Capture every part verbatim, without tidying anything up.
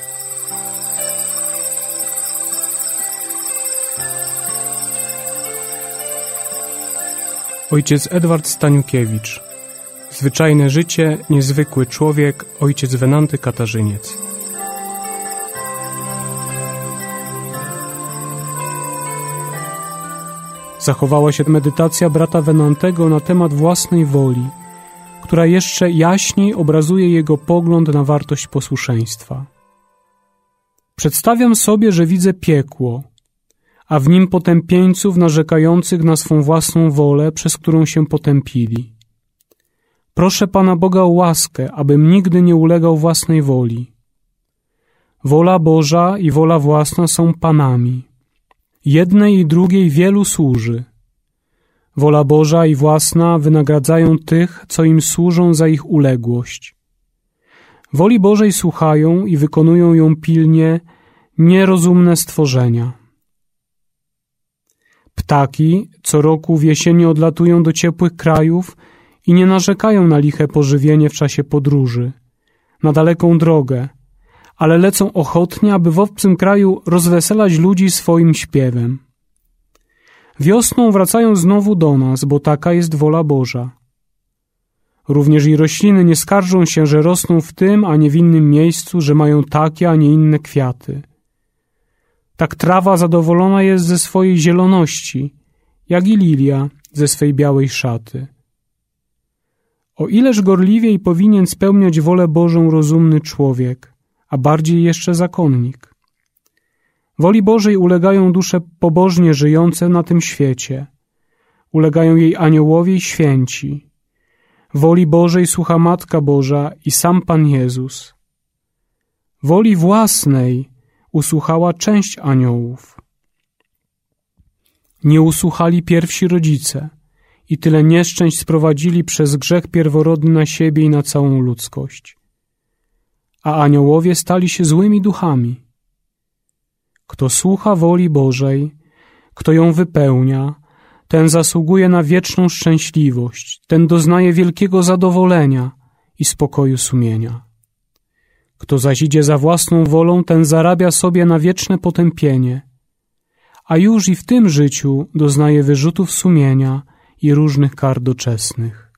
Ojciec Edward Staniukiewicz. Zwyczajne życie, niezwykły człowiek, ojciec Wenanty Katarzyniec. Zachowała się medytacja brata Wenantego na temat własnej woli, która jeszcze jaśniej obrazuje jego pogląd na wartość posłuszeństwa. Przedstawiam sobie, że widzę piekło, a w nim potępieńców narzekających na swą własną wolę, przez którą się potępili. Proszę Pana Boga o łaskę, abym nigdy nie ulegał własnej woli. Wola Boża i wola własna są Panami. Jednej i drugiej wielu służy. Wola Boża i własna wynagradzają tych, co im służą za ich uległość. Woli Bożej słuchają i wykonują ją pilnie nierozumne stworzenia. Ptaki co roku w jesieni odlatują do ciepłych krajów i nie narzekają na liche pożywienie w czasie podróży, na daleką drogę, ale lecą ochotnie, aby w obcym kraju rozweselać ludzi swoim śpiewem. Wiosną wracają znowu do nas, bo taka jest wola Boża. Również i rośliny nie skarżą się, że rosną w tym, a nie w innym miejscu, że mają takie, a nie inne kwiaty. Tak trawa zadowolona jest ze swojej zieloności, jak i lilia ze swej białej szaty. O ileż gorliwiej powinien spełniać wolę Bożą rozumny człowiek, a bardziej jeszcze zakonnik. Woli Bożej ulegają dusze pobożnie żyjące na tym świecie. Ulegają jej aniołowie i święci. Woli Bożej słucha Matka Boża i sam Pan Jezus. Woli własnej usłuchała część aniołów. Nie usłuchali pierwsi rodzice i tyle nieszczęść sprowadzili przez grzech pierworodny na siebie i na całą ludzkość. A aniołowie stali się złymi duchami. Kto słucha woli Bożej, kto ją wypełnia, ten zasługuje na wieczną szczęśliwość, ten doznaje wielkiego zadowolenia i spokoju sumienia. Kto zaś idzie za własną wolą, ten zarabia sobie na wieczne potępienie, a już i w tym życiu doznaje wyrzutów sumienia i różnych kar doczesnych.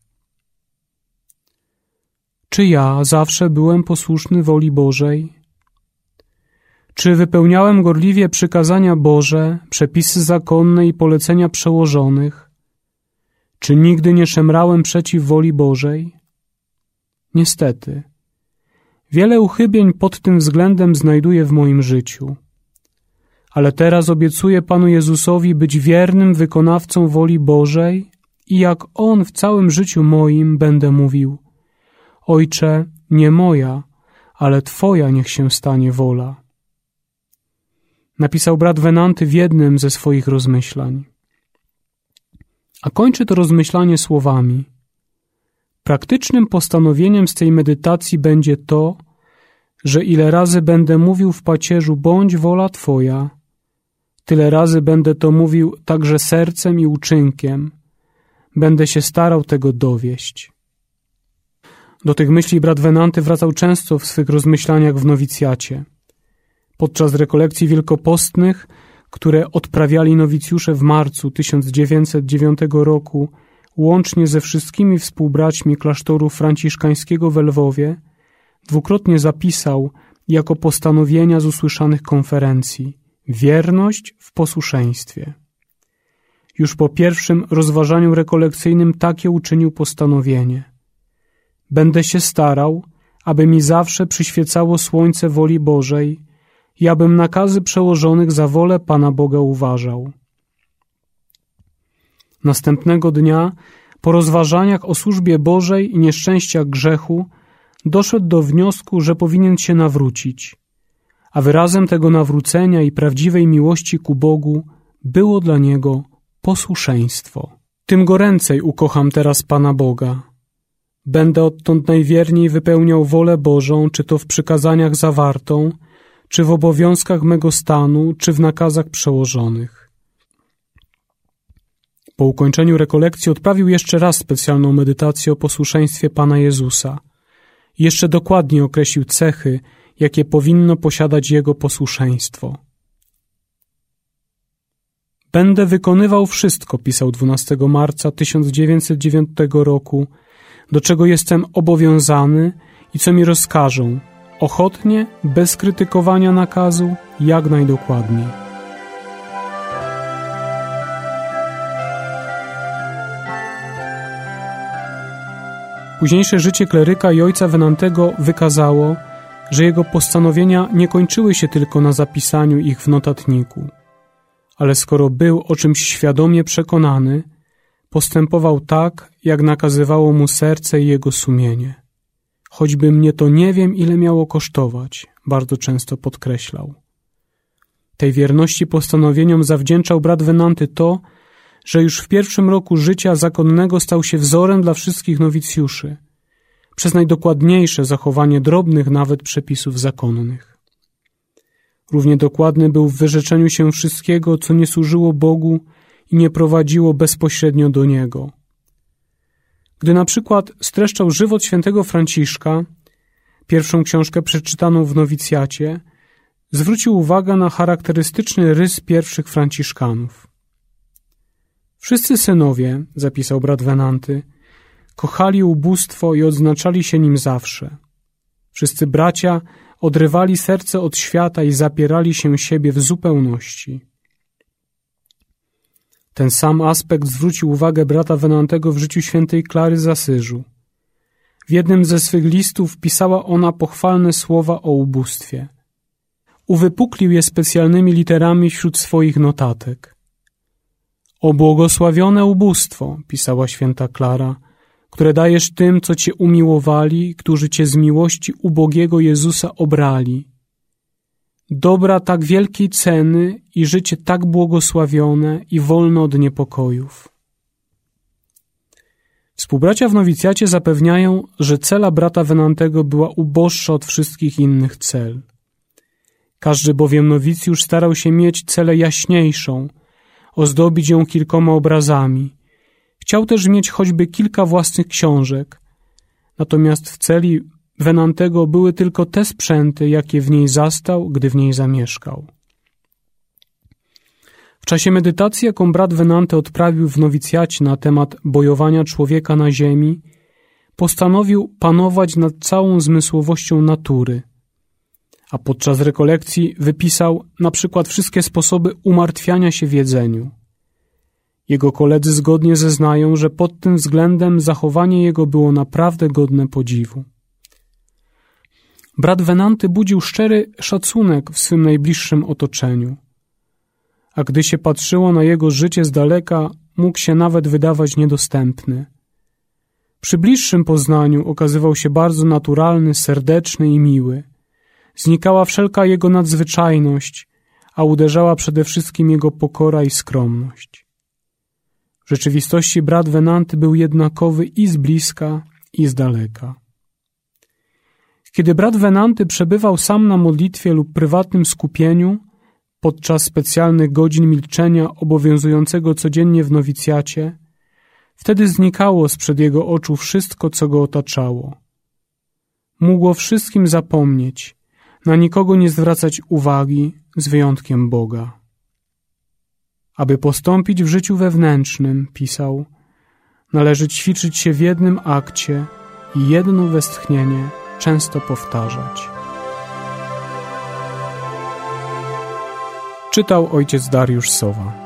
Czy ja zawsze byłem posłuszny woli Bożej? Czy wypełniałem gorliwie przykazania Boże, przepisy zakonne i polecenia przełożonych? Czy nigdy nie szemrałem przeciw woli Bożej? Niestety, wiele uchybień pod tym względem znajduję w moim życiu. Ale teraz obiecuję Panu Jezusowi być wiernym wykonawcą woli Bożej i jak On w całym życiu moim będę mówił: Ojcze, nie moja, ale Twoja niech się stanie wola. Napisał brat Wenanty w jednym ze swoich rozmyślań. A kończy to rozmyślanie słowami: praktycznym postanowieniem z tej medytacji będzie to, że ile razy będę mówił w pacierzu bądź wola Twoja, tyle razy będę to mówił także sercem i uczynkiem. Będę się starał tego dowieść. Do tych myśli brat Wenanty wracał często w swych rozmyślaniach w nowicjacie. Podczas rekolekcji wielkopostnych, które odprawiali nowicjusze w marcu tysiąc dziewięćset dziewiątego roku, łącznie ze wszystkimi współbraćmi klasztoru franciszkańskiego w Lwowie, dwukrotnie zapisał jako postanowienia z usłyszanych konferencji: wierność w posłuszeństwie. Już po pierwszym rozważaniu rekolekcyjnym takie uczynił postanowienie: będę się starał, aby mi zawsze przyświecało słońce woli Bożej i abym nakazy przełożonych za wolę Pana Boga uważał. Następnego dnia, po rozważaniach o służbie Bożej i nieszczęściach grzechu, doszedł do wniosku, że powinien się nawrócić, a wyrazem tego nawrócenia i prawdziwej miłości ku Bogu było dla niego posłuszeństwo. Tym goręcej ukocham teraz Pana Boga. Będę odtąd najwierniej wypełniał wolę Bożą, czy to w przykazaniach zawartą, czy w obowiązkach mego stanu, czy w nakazach przełożonych. Po ukończeniu rekolekcji odprawił jeszcze raz specjalną medytację o posłuszeństwie Pana Jezusa. Jeszcze dokładnie określił cechy, jakie powinno posiadać jego posłuszeństwo. Będę wykonywał wszystko, pisał dwunastego marca tysiąc dziewięćset dziewiątego roku, do czego jestem obowiązany i co mi rozkażą, ochotnie, bez krytykowania nakazu, jak najdokładniej. Późniejsze życie kleryka i ojca Venantego wykazało, że jego postanowienia nie kończyły się tylko na zapisaniu ich w notatniku, ale skoro był o czymś świadomie przekonany, postępował tak, jak nakazywało mu serce i jego sumienie. Choćby mnie to nie wiem, ile miało kosztować, bardzo często podkreślał. Tej wierności postanowieniom zawdzięczał brat Venanty to, że już w pierwszym roku życia zakonnego stał się wzorem dla wszystkich nowicjuszy, przez najdokładniejsze zachowanie drobnych nawet przepisów zakonnych. Równie dokładny był w wyrzeczeniu się wszystkiego, co nie służyło Bogu i nie prowadziło bezpośrednio do Niego. Gdy na przykład streszczał żywot świętego Franciszka, pierwszą książkę przeczytaną w nowicjacie, zwrócił uwagę na charakterystyczny rys pierwszych franciszkanów. Wszyscy synowie, zapisał brat Venanty, kochali ubóstwo i odznaczali się nim zawsze. Wszyscy bracia odrywali serce od świata i zapierali się siebie w zupełności. Ten sam aspekt zwrócił uwagę brata Venantego w życiu świętej Klary z Asyżu. W jednym ze swych listów pisała ona pochwalne słowa o ubóstwie. Uwypuklił je specjalnymi literami wśród swoich notatek. O błogosławione ubóstwo, pisała święta Klara, które dajesz tym, co Cię umiłowali, którzy Cię z miłości ubogiego Jezusa obrali. Dobra tak wielkiej ceny i życie tak błogosławione i wolne od niepokojów. Współbracia w nowicjacie zapewniają, że cela brata Venantego była uboższa od wszystkich innych cel. Każdy bowiem nowicjusz starał się mieć celę jaśniejszą, ozdobić ją kilkoma obrazami. Chciał też mieć choćby kilka własnych książek, natomiast w celi Venantego były tylko te sprzęty, jakie w niej zastał, gdy w niej zamieszkał. W czasie medytacji, jaką brat Venante odprawił w nowicjacie na temat bojowania człowieka na ziemi, postanowił panować nad całą zmysłowością natury, a podczas rekolekcji wypisał na przykład wszystkie sposoby umartwiania się w jedzeniu. Jego koledzy zgodnie zeznają, że pod tym względem zachowanie jego było naprawdę godne podziwu. Brat Venanty budził szczery szacunek w swym najbliższym otoczeniu, a gdy się patrzyło na jego życie z daleka, mógł się nawet wydawać niedostępny. Przy bliższym poznaniu okazywał się bardzo naturalny, serdeczny i miły. Znikała wszelka jego nadzwyczajność, a uderzała przede wszystkim jego pokora i skromność. W rzeczywistości brat Venanty był jednakowy i z bliska, i z daleka. Kiedy brat Venanty przebywał sam na modlitwie lub prywatnym skupieniu, podczas specjalnych godzin milczenia obowiązującego codziennie w nowicjacie, wtedy znikało sprzed jego oczu wszystko, co go otaczało. Mógł o wszystkim zapomnieć, na nikogo nie zwracać uwagi, z wyjątkiem Boga. Aby postąpić w życiu wewnętrznym, pisał, należy ćwiczyć się w jednym akcie i jedno westchnienie często powtarzać. Czytał ojciec Dariusz Sowa.